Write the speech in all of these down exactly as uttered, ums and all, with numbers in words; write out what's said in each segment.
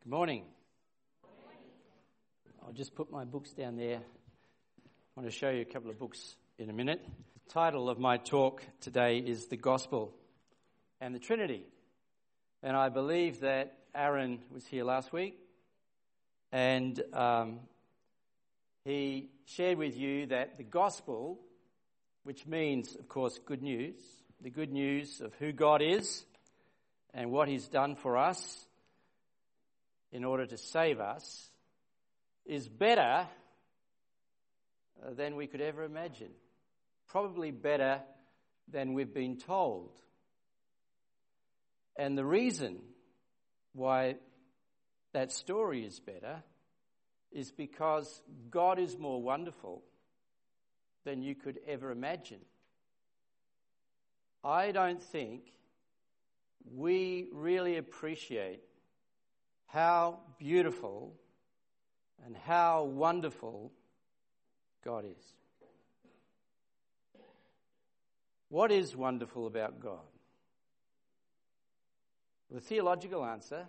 Good morning. I'll just put my books down there. I want to show you a couple of books in a minute. The title of my talk today is The Gospel and the Trinity. And I believe that Aaron was here last week and um, he shared with you that the gospel, which means, of course, good news, the good news of who God is and what he's done for us in order to save us, is better than we could ever imagine. Probably better than we've been told. And the reason why that story is better is because God is more wonderful than you could ever imagine. I don't think we really appreciate how beautiful and how wonderful God is. What is wonderful about God? The theological answer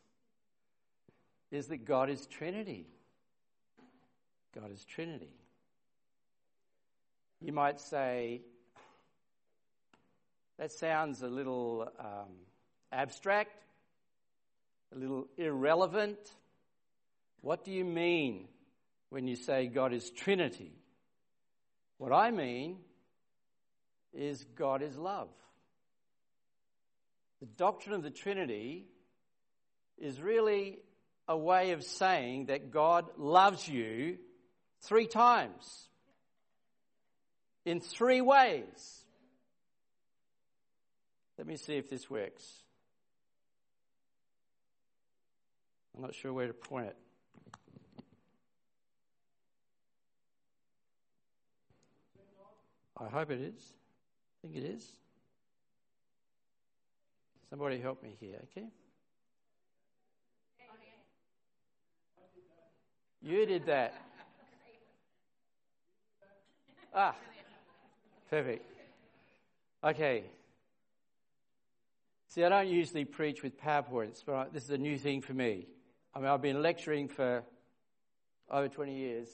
is that God is Trinity. God is Trinity. You might say, that sounds a little um, abstract, a little irrelevant. What do you mean when you say God is Trinity? What I mean is God is love. The doctrine of the Trinity is really a way of saying that God loves you three times, in three ways. Let me see if this works. I'm not sure where to point it. I hope it is. I think it is. Somebody help me here, okay? You did that. Ah, perfect. Okay. See, I don't usually preach with PowerPoints, but this is a new thing for me. I mean, I've been lecturing for over twenty years.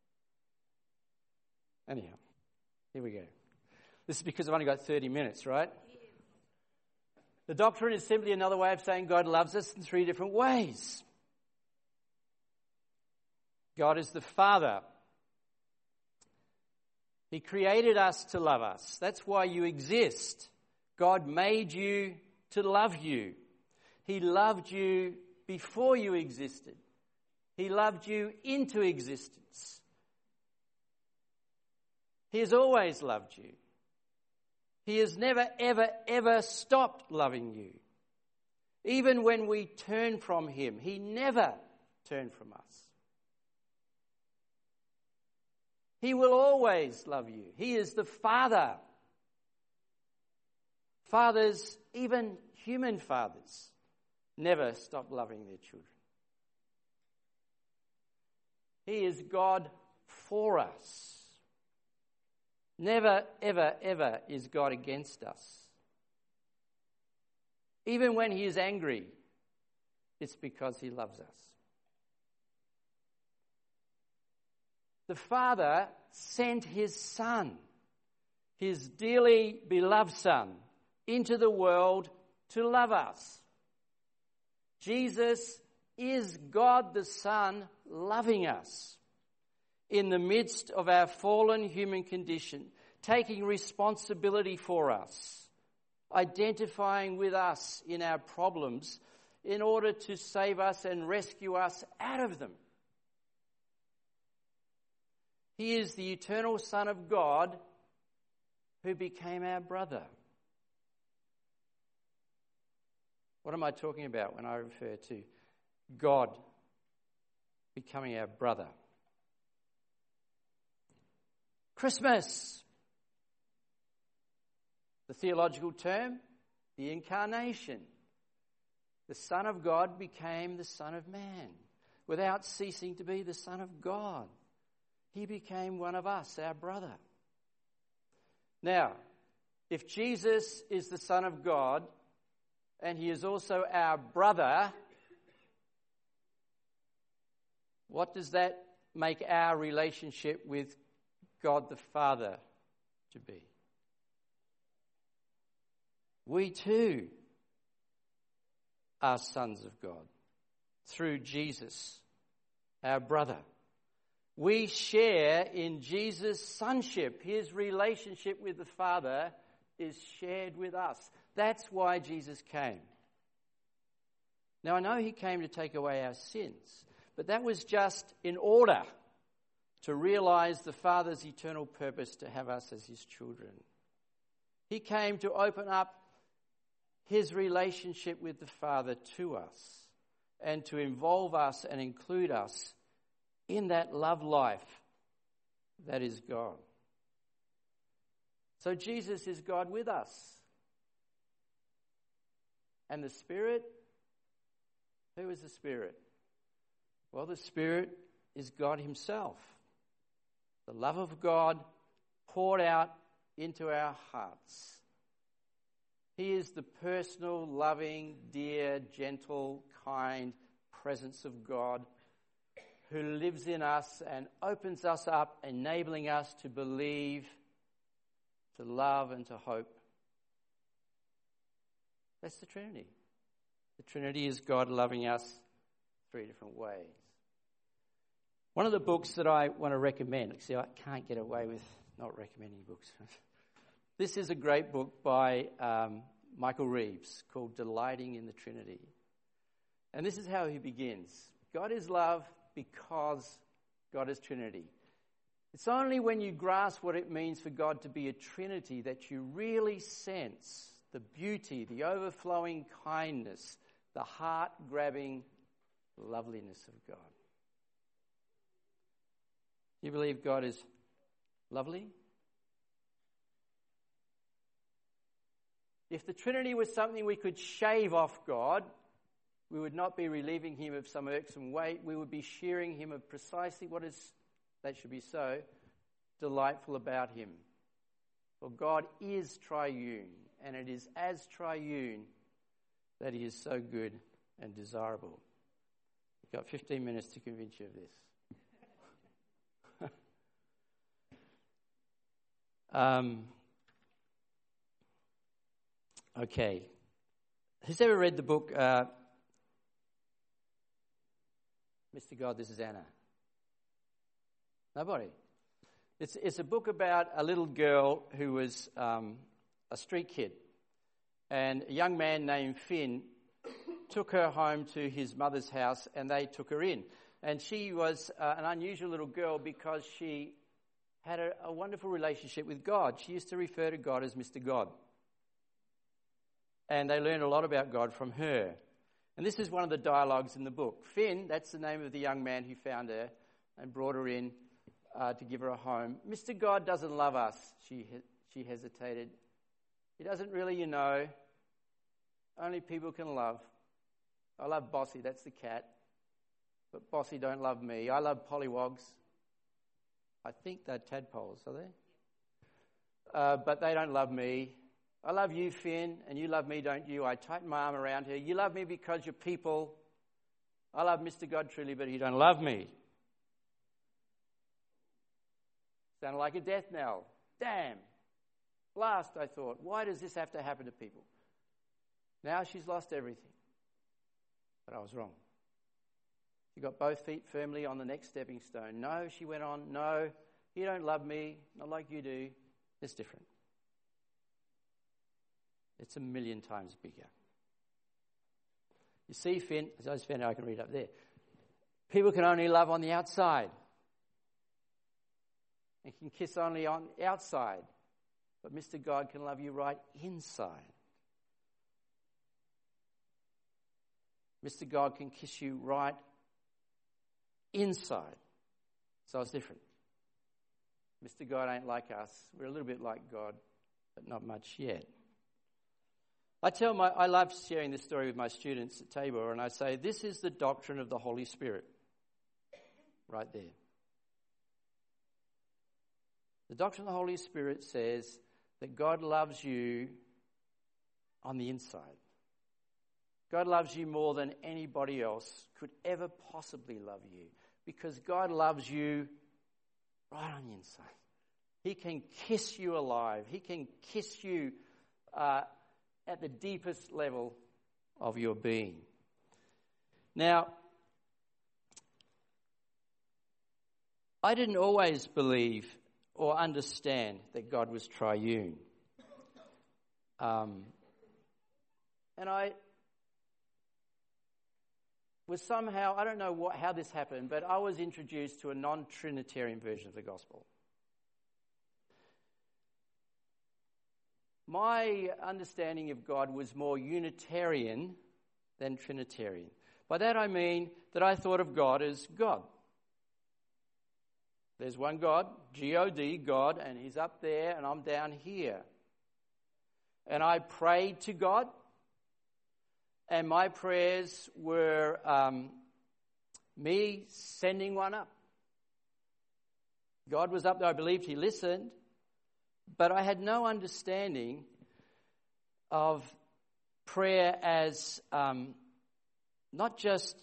Anyhow, here we go. This is because I've only got thirty minutes, right? The doctrine is simply another way of saying God loves us in three different ways. God is the Father. He created us to love us. That's why you exist. God made you to love you. He loved you before you existed. He loved you into existence. He has always loved you. He has never, ever, ever stopped loving you. Even when we turn from him, he never turned from us. He will always love you. He is the Father. Fathers, even human fathers, never stop loving their children. He is God for us. Never, ever, ever is God against us. Even when he is angry, it's because he loves us. The Father sent his Son, his dearly beloved Son, into the world to love us. Jesus is God the Son loving us in the midst of our fallen human condition, taking responsibility for us, identifying with us in our problems in order to save us and rescue us out of them. He is the eternal Son of God who became our brother. What am I talking about when I refer to God becoming our brother? Christmas. The theological term, the incarnation. The Son of God became the Son of Man without ceasing to be the Son of God. He became one of us, our brother. Now, if Jesus is the Son of God and he is also our brother, What does that make our relationship with God the Father to be? We too are sons of God through Jesus, our brother. We share in Jesus' sonship. His relationship with the Father is shared with us. That's why Jesus came. Now, I know he came to take away our sins, but that was just in order to realize the Father's eternal purpose to have us as his children. He came to open up his relationship with the Father to us and to involve us and include us in that love life that is God. So Jesus is God with us. And the Spirit? Who is the Spirit? Well, the Spirit is God himself. The love of God poured out into our hearts. He is the personal, loving, dear, gentle, kind presence of God who lives in us and opens us up, enabling us to believe, to love, and to hope. That's the Trinity. The Trinity is God loving us three different ways. One of the books that I want to recommend, see, I can't get away with not recommending books. This is a great book by um, Michael Reeves called Delighting in the Trinity. And this is how he begins. God is love because God is Trinity. It's only when you grasp what it means for God to be a Trinity that you really sense the beauty, the overflowing kindness, the heart-grabbing loveliness of God. You believe God is lovely? If the Trinity was something we could shave off God, we would not be relieving him of some irksome weight. We would be shearing him of precisely what is, that should be so, delightful about him. For God is triune, and it is as triune that he is so good and desirable. You've got fifteen minutes to convince you of this. um, okay. Who's ever read the book uh, Mister God, This is Anna? Nobody? It's, it's a book about a little girl who was um, a street kid. And a young man named Finn took her home to his mother's house and they took her in. And she was uh, an unusual little girl because she had a, a wonderful relationship with God. She used to refer to God as Mister God. And they learned a lot about God from her. And this is one of the dialogues in the book. Finn, that's the name of the young man who found her and brought her in uh, to give her a home. Mister God doesn't love us, she she hesitated. He doesn't really, you know. Only people can love. I love Bossy, that's the cat. But Bossy don't love me. I love pollywogs. I think they're tadpoles, are they? Uh, but they don't love me. I love you, Finn, and you love me, don't you? I tighten my arm around her. You love me because you're people. I love Mister God truly, but he don't love me. Sounded like a death knell. Damn. Blast, I thought. Why does this have to happen to people? Now she's lost everything. But I was wrong. She got both feet firmly on the next stepping stone. No, she went on. No, you don't love me, not like you do. It's different. It's a million times bigger. You see, Finn, as I Finn, I can read up there. People can only love on the outside. And can kiss only on the outside. But Mister God can love you right inside. Mister God can kiss you right inside. So it's different. Mister God ain't like us. We're a little bit like God, but not much yet. I tell my, I love sharing this story with my students at Tabor, and I say, this is the doctrine of the Holy Spirit. Right there. The doctrine of the Holy Spirit says that God loves you on the inside. God loves you more than anybody else could ever possibly love you. because God loves you right on the inside. He can kiss you alive. He can kiss you uh, at the deepest level of your being. Now, I didn't always believe or understand that God was triune. Um, and I was somehow, I don't know what, how this happened, but I was introduced to a non-Trinitarian version of the gospel. My understanding of God was more Unitarian than Trinitarian. By that I mean that I thought of God as God. There's one God, G O D, God, and he's up there and I'm down here. And I prayed to God, and my prayers were um, me sending one up. God was up there, I believed he listened, but I had no understanding of prayer as um, not just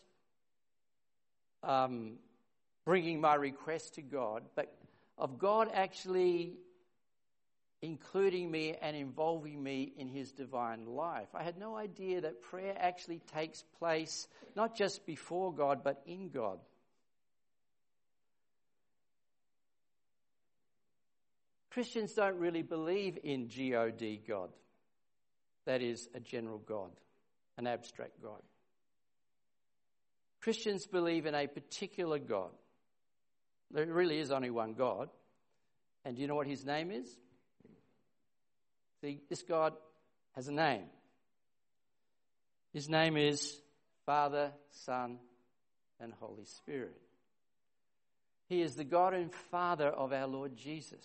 um, bringing my request to God, but of God actually including me and involving me in his divine life. I had no idea that prayer actually takes place not just before God, but in God. Christians don't really believe in G O D, God. That is a general God, an abstract God. Christians believe in a particular God. There really is only one God. And do you know what his name is? See, this God has a name. His name is Father, Son, and Holy Spirit. He is the God and Father of our Lord Jesus.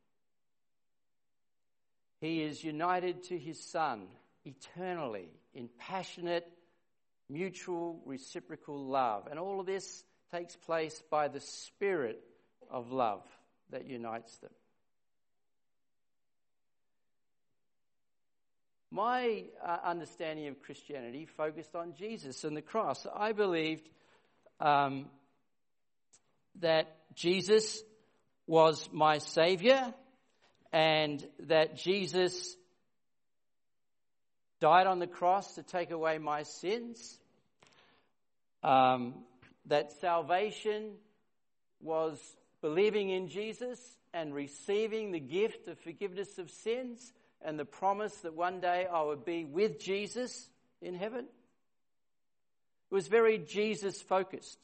He is united to his Son eternally in passionate, mutual, reciprocal love. And all of this takes place by the Spirit of love that unites them. My uh, understanding of Christianity focused on Jesus and the cross. I believed um, that Jesus was my Saviour and that Jesus died on the cross to take away my sins, um, that salvation was believing in Jesus and receiving the gift of forgiveness of sins, and the promise that one day I would be with Jesus in heaven. It was very Jesus-focused.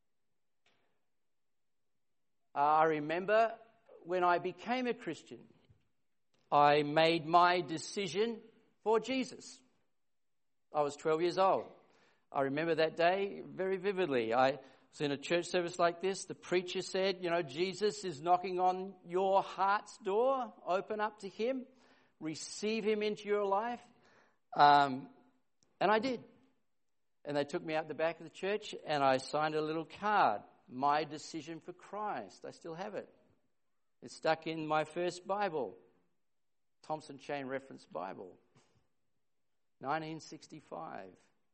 Uh, I remember when I became a Christian, I made my decision for Jesus. I was twelve years old. I remember that day very vividly. I was in a church service like this. The preacher said, you know, Jesus is knocking on your heart's door. Open up to him. Receive him into your life. Um, and I did. And they took me out the back of the church and I signed a little card. My decision for Christ. I still have it. It's stuck in my first Bible. Thompson Chain Reference Bible. nineteen sixty-five.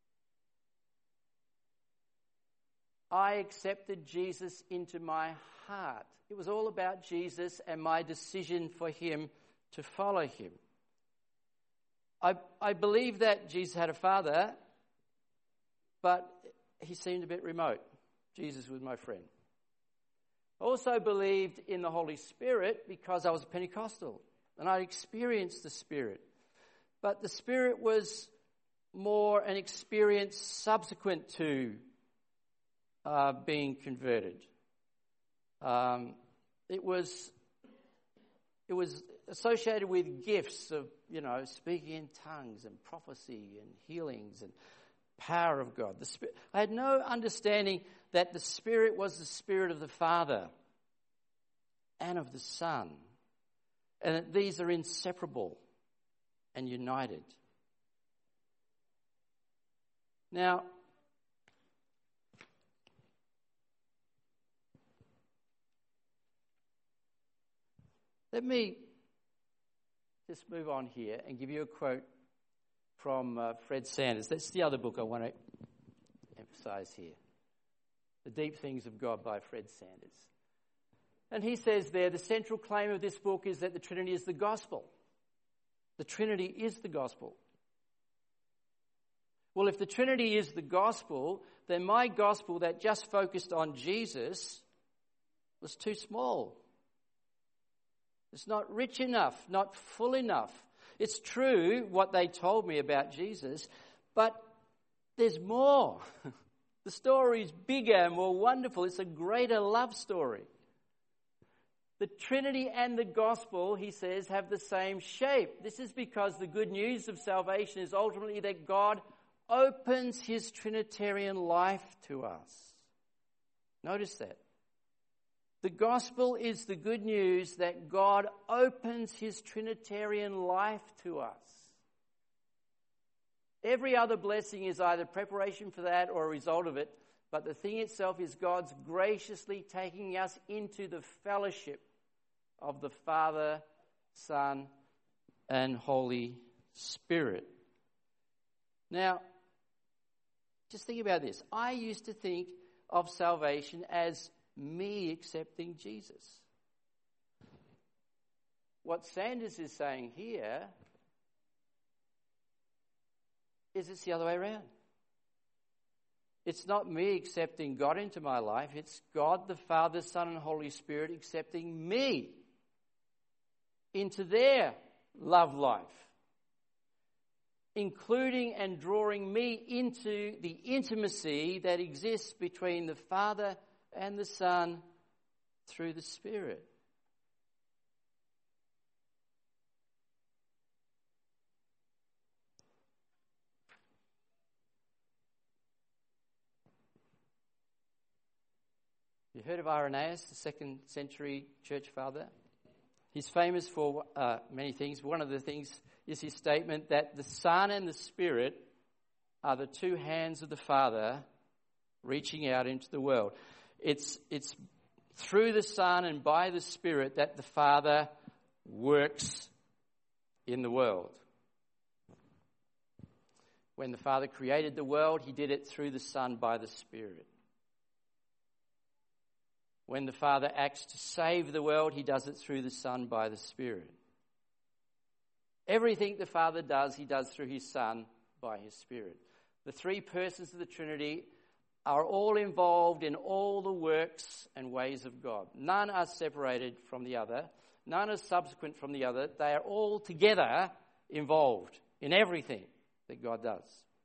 I accepted Jesus into my heart. It was all about Jesus and my decision for him to follow him. I, I believe that Jesus had a father, but he seemed a bit remote. Jesus was my friend. I also believed in the Holy Spirit because I was a Pentecostal and I experienced the Spirit. But the Spirit was more an experience subsequent to uh, being converted. Um, it was it was associated with gifts of, you know, speaking in tongues and prophecy and healings and power of God. The Spirit, I had no understanding that the Spirit was the Spirit of the Father and of the Son, and that these are inseparable and united. Now, let me just move on here and give you a quote from uh, Fred Sanders. That's the other book I want to emphasize here. The Deep Things of God by Fred Sanders. And he says there, the central claim of this book is that the Trinity is the gospel. The Trinity is the gospel. Well, if the Trinity is the gospel, then my gospel that just focused on Jesus was too small. It's not rich enough, not full enough. It's true what they told me about Jesus, but there's more. The story's bigger, more wonderful. It's a greater love story. The Trinity and the gospel, he says, have the same shape. This is because the good news of salvation is ultimately that God opens his Trinitarian life to us. Notice that. The gospel is the good news that God opens his Trinitarian life to us. Every other blessing is either preparation for that or a result of it, but the thing itself is God's graciously taking us into the fellowship of the Father, Son, and Holy Spirit. Now, just think about this. I used to think of salvation as me accepting Jesus. What Sanders is saying here is it's the other way around. It's not me accepting God into my life. It's God, the Father, Son, and Holy Spirit accepting me into their love life, including and drawing me into the intimacy that exists between the Father and the Son through the Spirit. You heard of Irenaeus, the second century church father? He's famous for uh, many things. One of the things is his statement that the Son and the Spirit are the two hands of the Father reaching out into the world. It's, it's through the Son and by the Spirit that the Father works in the world. When the Father created the world, he did it through the Son by the Spirit. When the Father acts to save the world, he does it through the Son by the Spirit. Everything the Father does, he does through his Son by his Spirit. The three persons of the Trinity are all involved in all the works and ways of God. None are separated from the other. None are subsequent from the other. They are all together involved in everything that God does.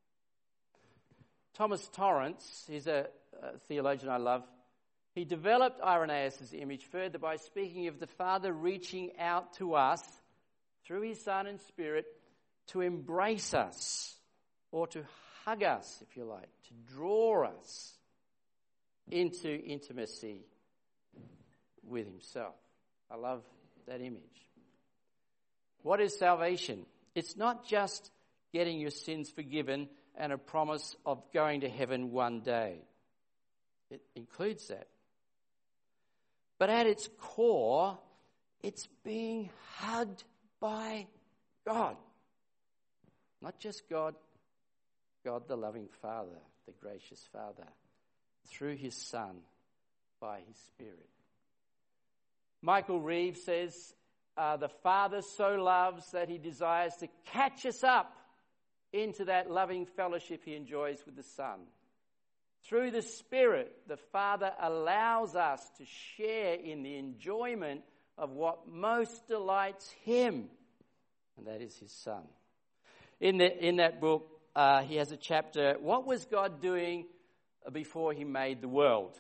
Thomas Torrance, he's a, a theologian I love. He developed Irenaeus' image further by speaking of the Father reaching out to us through his Son and Spirit to embrace us, or to hug us, if you like, to draw us into intimacy with himself. I love that image. What is salvation? It's not just getting your sins forgiven and a promise of going to heaven one day. It includes that. But at its core, it's being hugged by God. Not just God, God the loving Father, the gracious Father, through his Son, by his Spirit. Michael Reeves says, uh, the Father so loves that he desires to catch us up into that loving fellowship he enjoys with the Son. Through the Spirit, the Father allows us to share in the enjoyment of what most delights him, and that is his Son. In, the, in that book, uh, he has a chapter, what was God doing before he made the world?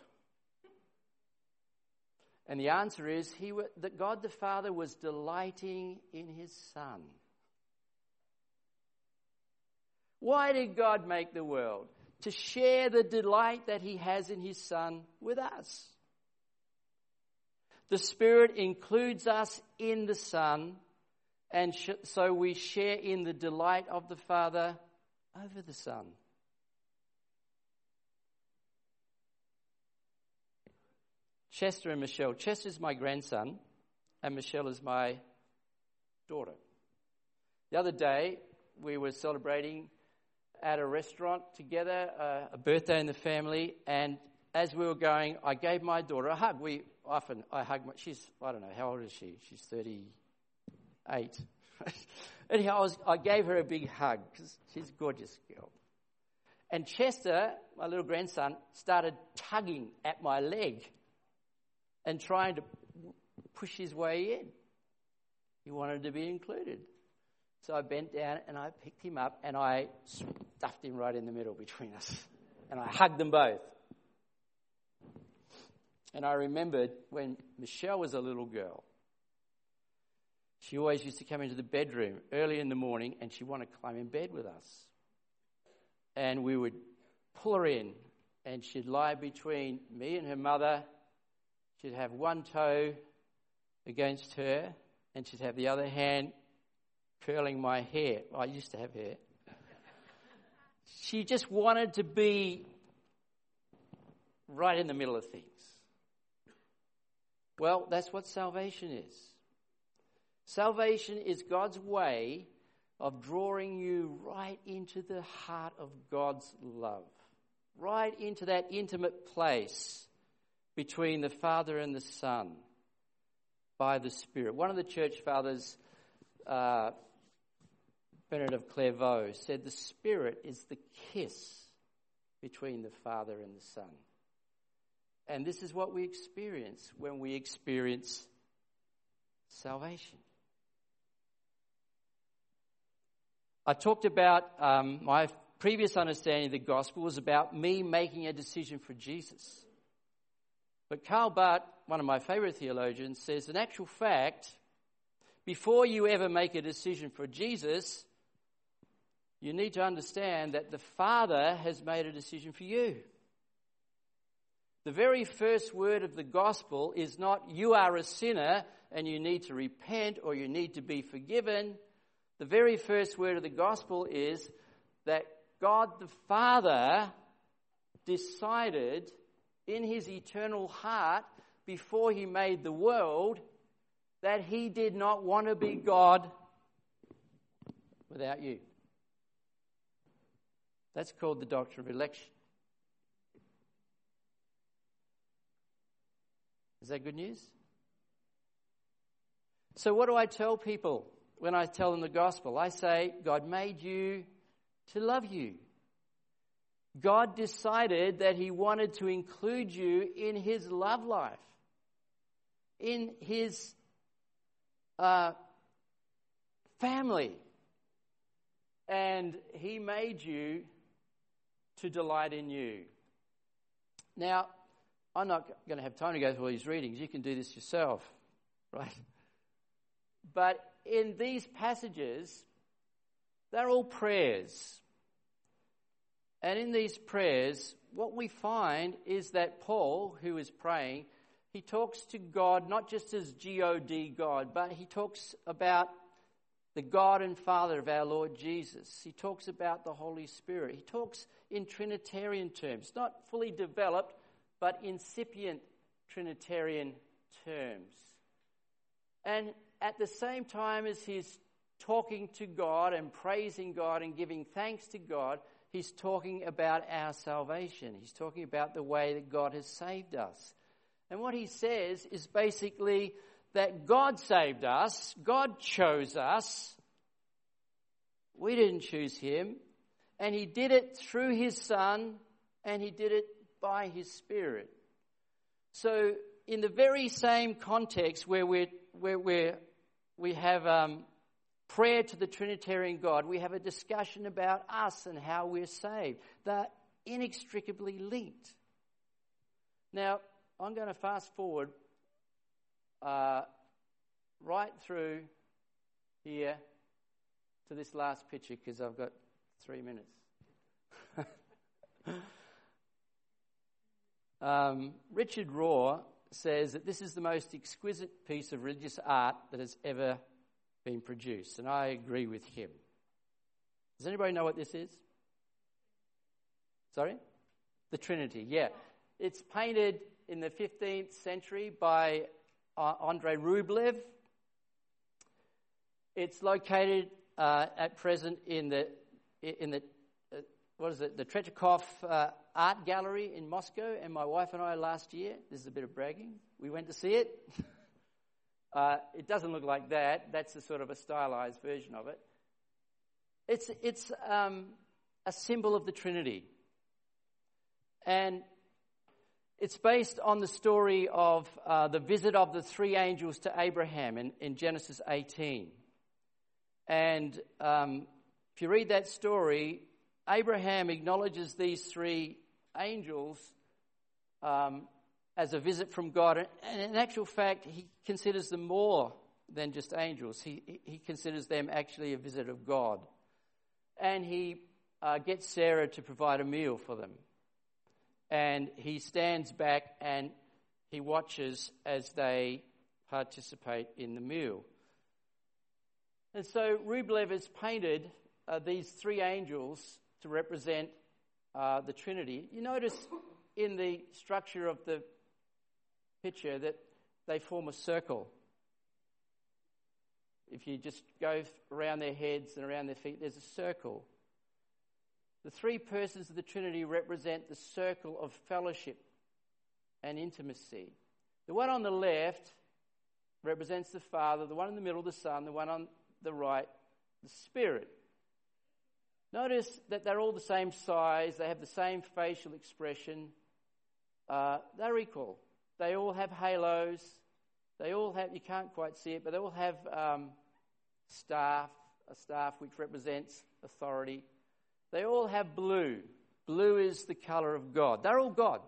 And the answer is he that God the Father was delighting in his Son. Why did God make the world? To share the delight that he has in his Son with us. The Spirit includes us in the Son, and sh- so we share in the delight of the Father over the Son. Chester and Michelle. Chester's my grandson, and Michelle is my daughter. The other day, we were celebrating at a restaurant together, uh, a birthday in the family, and as we were going, I gave my daughter a hug. We often, I hug my, she's, I don't know, how old is she? She's thirty-eight. Anyhow, I, was, I gave her a big hug because she's a gorgeous girl. And Chester, my little grandson, started tugging at my leg and trying to push his way in. He wanted to be included. So I bent down and I picked him up and I stuffed him right in the middle between us. And I hugged them both. And I remembered when Michelle was a little girl, she always used to come into the bedroom early in the morning and she'd want to climb in bed with us. And we would pull her in and she'd lie between me and her mother. She'd have one toe against her and she'd have the other hand curling my hair. Well, I used to have hair. She just wanted to be right in the middle of things. Well, that's what salvation is. Salvation is God's way of drawing you right into the heart of God's love, right into that intimate place between the Father and the Son by the Spirit. One of the church fathers, uh, Bernard of Clairvaux, said the Spirit is the kiss between the Father and the Son. And this is what we experience when we experience salvation. I talked about um, my previous understanding of the gospel was about me making a decision for Jesus. But Karl Barth, one of my favourite theologians, says, in actual fact, before you ever make a decision for Jesus, you need to understand that the Father has made a decision for you. The very first word of the gospel is not, you are a sinner and you need to repent or you need to be forgiven. The very first word of the gospel is that God the Father decided in his eternal heart before he made the world that he did not want to be God without you. That's called the doctrine of election. Is that good news? So what do I tell people when I tell them the gospel? I say, God made you to love you. God decided that he wanted to include you in his love life, in his uh, family. And he made you to delight in you. Now, I'm not going to have time to go through all these readings. You can do this yourself, right? But in these passages, they're all prayers. And in these prayers, what we find is that Paul, who is praying, he talks to God not just as G O D God, but he talks about the God and Father of our Lord Jesus. He talks about the Holy Spirit. He talks in Trinitarian terms, not fully developed, but incipient Trinitarian terms. And at the same time as he's talking to God and praising God and giving thanks to God, he's talking about our salvation. He's talking about the way that God has saved us. And what he says is basically that God saved us, God chose us. We didn't choose him. And he did it through his Son, and he did it by his Spirit. So in the very same context where we're, where we're, we have um, prayer to the Trinitarian God, we have a discussion about us and how we're saved. They're inextricably linked. Now, I'm going to fast forward uh, right through here to this last picture because I've got three minutes. um, Richard Rohr says that this is the most exquisite piece of religious art that has ever been produced, and I agree with him. Does anybody know what this is? Sorry? The Trinity, yeah. It's painted in the fifteenth century by uh, Andrei Rublev. It's located uh, at present in the in the uh, what is it? The Tretyakov uh, art gallery in Moscow, and my wife and I last year, this is a bit of bragging, we went to see it. uh, it doesn't look like that. That's a sort of a stylized version of it. It's, it's um, a symbol of the Trinity. And it's based on the story of uh, the visit of the three angels to Abraham in, in Genesis eighteen. And um, if you read that story, Abraham acknowledges these three angels um, as a visit from God. And in actual fact, he considers them more than just angels. He, he considers them actually a visit of God. And he uh, gets Sarah to provide a meal for them. And he stands back and he watches as they participate in the meal. And so Rublev has painted uh, these three angels to represent uh, the Trinity. You notice in the structure of the picture that they form a circle. If you just go around their heads and around their feet, there's a circle. The three persons of the Trinity represent the circle of fellowship and intimacy. The one on the left represents the Father, the one in the middle, the Son, the one on the right, the Spirit. Notice that they're all the same size, they have the same facial expression, uh, they're equal. They all have halos, they all have, you can't quite see it, but they all have um, staff, a staff which represents authority. They all have blue. Blue is the colour of God. They're all God.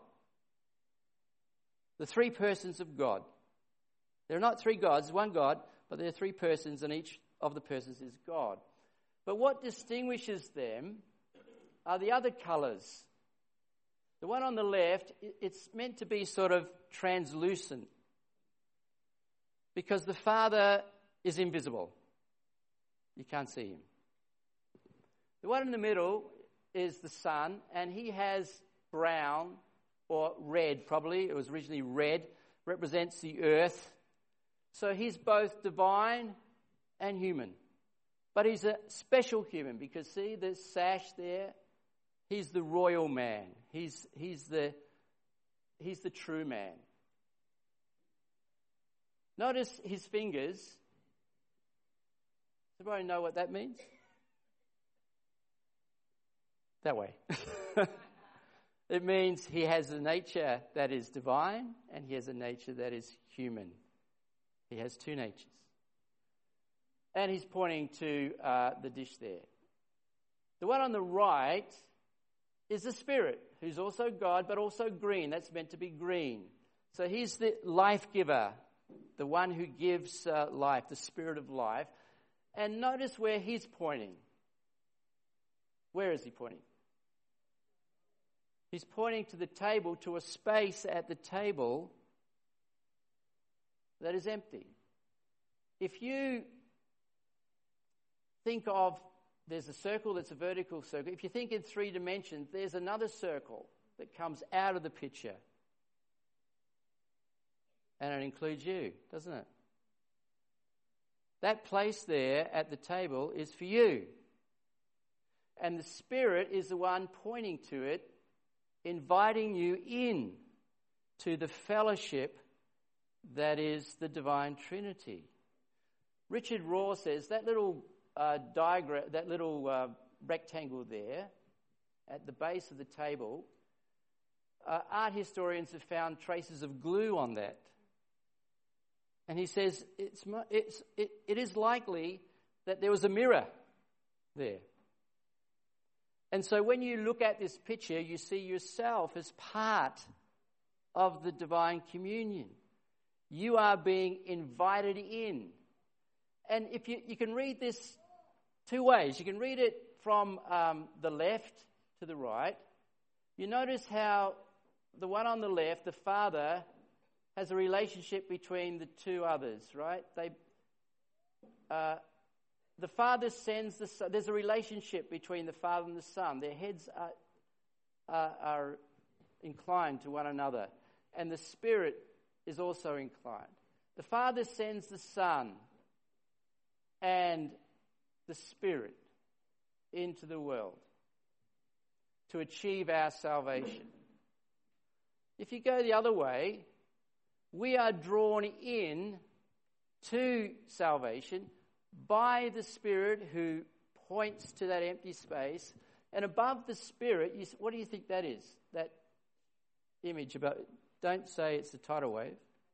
The three persons of God. They're not three gods, one God, but they're three persons, and each of the persons is God. But what distinguishes them are the other colours. The one on the left, it's meant to be sort of translucent because the Father is invisible. You can't see him. The one in the middle is the Son, and he has brown or red, probably. It was originally red, represents the earth. So he's both divine and human. But he's a special human because, see, the sash there, he's the royal man. He's, he's, the, he's the true man. Notice his fingers. Does everybody know what that means? That way. It means he has a nature that is divine and he has a nature that is human. He has two natures. And he's pointing to uh, the dish there. The one on the right is the Spirit, who's also God, but also green. That's meant to be green. So he's the life giver, the one who gives uh, life, the Spirit of life. And notice where he's pointing. Where is he pointing? He's pointing to the table, to a space at the table that is empty. If you think of, there's a circle that's a vertical circle. If you think in three dimensions, there's another circle that comes out of the picture. And it includes you, doesn't it? That place there at the table is for you. And the Spirit is the one pointing to it, inviting you in to the fellowship that is the divine Trinity. Richard Rohr says that little uh, diagram, that little uh, rectangle there at the base of the table, uh, art historians have found traces of glue on that. And he says it's, it's, it, it is likely that there was a mirror there. And so when you look at this picture, you see yourself as part of the divine communion. You are being invited in. And if you, you can read this two ways. You can read it from um, the left to the right. You notice how the one on the left, the Father, has a relationship between the two others, right? They, uh, the Father sends the Son. There's a relationship between the Father and the Son. Their heads are, are, are inclined to one another. And the Spirit is also inclined. The Father sends the Son and the Spirit into the world. to achieve our salvation. If you go the other way, we are drawn in to salvation by the Spirit who points to that empty space. And above the Spirit, you, what do you think that is? That image about, don't say it's a tidal wave.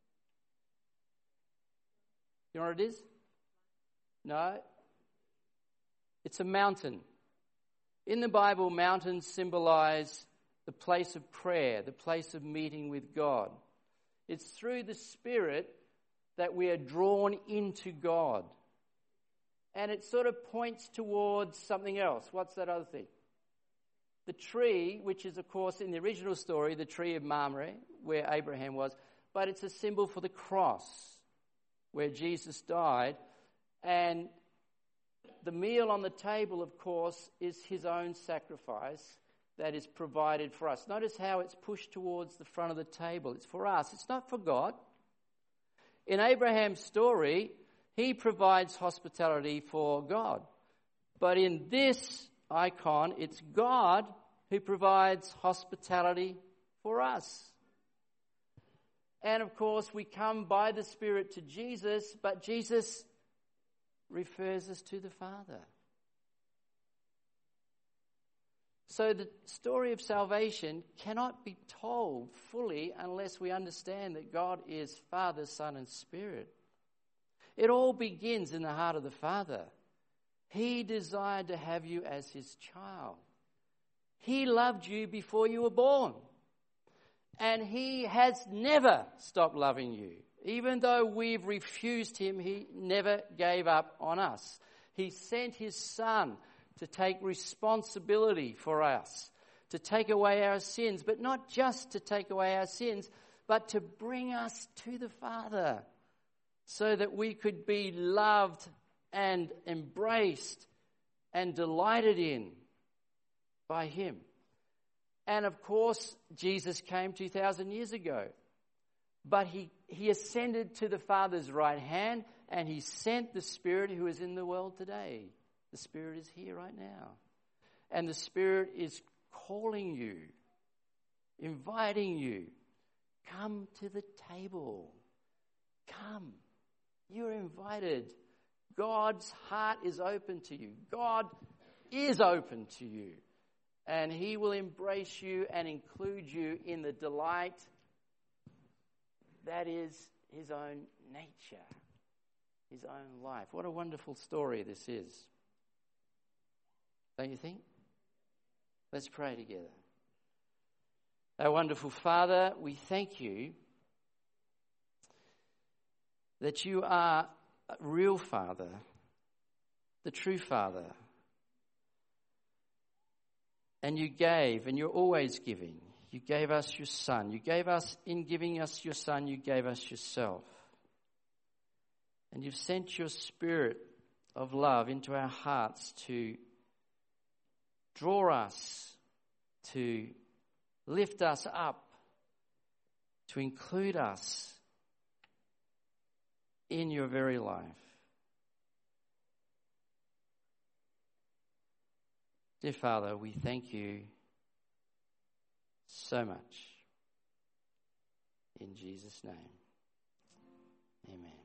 You know what it is? No. It's a mountain. In the Bible, mountains symbolize the place of prayer, the place of meeting with God. It's through the Spirit that we are drawn into God. And it sort of points towards something else. What's that other thing? The tree, which is, of course, in the original story, the tree of Mamre, where Abraham was. But it's a symbol for the cross, where Jesus died. And the meal on the table, of course, is his own sacrifice that is provided for us. Notice how it's pushed towards the front of the table. It's for us. It's not for God. In Abraham's story, he provides hospitality for God. But in this icon, it's God who provides hospitality for us. And of course, we come by the Spirit to Jesus, but Jesus refers us to the Father. So the story of salvation cannot be told fully unless we understand that God is Father, Son, and Spirit. It all begins in the heart of the Father. He desired to have you as his child. He loved you before you were born. And he has never stopped loving you. Even though we've refused him, he never gave up on us. He sent his Son to take responsibility for us, to take away our sins, but not just to take away our sins, but to bring us to the Father so that we could be loved and embraced and delighted in by him. And of course, Jesus came two thousand years ago. But he, he ascended to the Father's right hand, and he sent the Spirit who is in the world today. The Spirit is here right now. And the Spirit is calling you, inviting you. Come to the table. Come. You're invited. God's heart is open to you. God is open to you. And he will embrace you and include you in the delight that is his own nature, his own life. What a wonderful story this is. Don't you think? Let's pray together. Our wonderful Father, we thank you that you are a real Father, the true Father. And you gave, and you're always giving. You gave us your Son. You gave us, in giving us your Son, you gave us yourself. And you've sent your Spirit of love into our hearts to draw us, to lift us up, to include us in your very life. Dear Father, we thank you so much. In Jesus' name, amen.